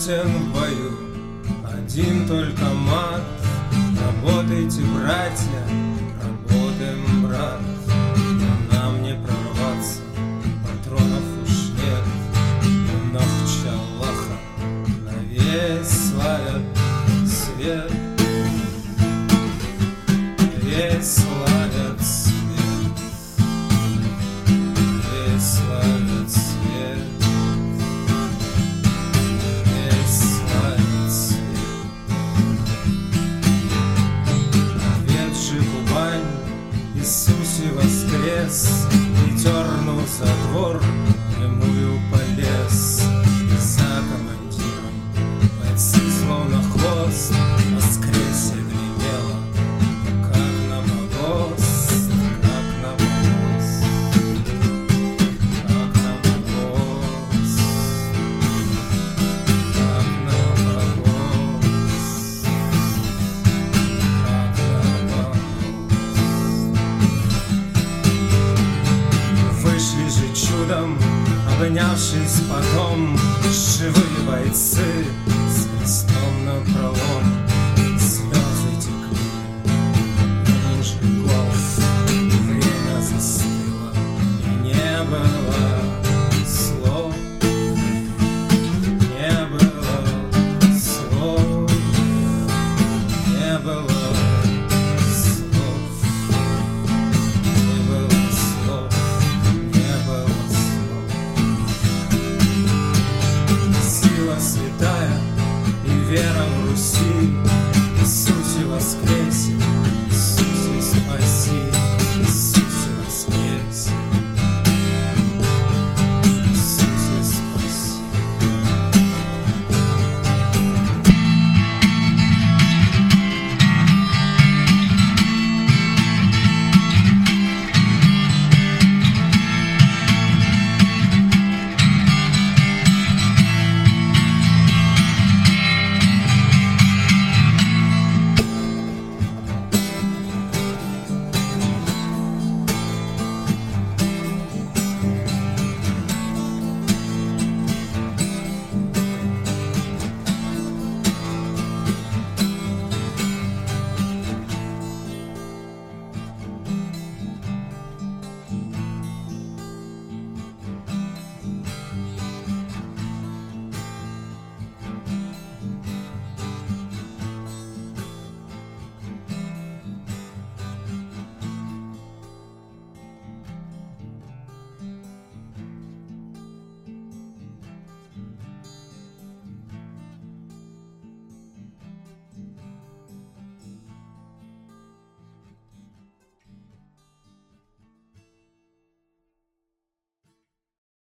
смертен в бою, один только мат. Работайте, братья, работаем, брат, но нам не прорваться, патронов уж нет. Но в Чалаха на весь славят свет, весь славят свет, весь славят свет, весь славят свет. Ответший Кубань, Иисусе воскрес, и тернул за двор, прямую полез. За командиром бойцы словно хвост, воскресе гремело, как на погост, как на погост, как на погост, как на погост, как на погост. Вышли же чудом, обнявшись потом, живые бойцы.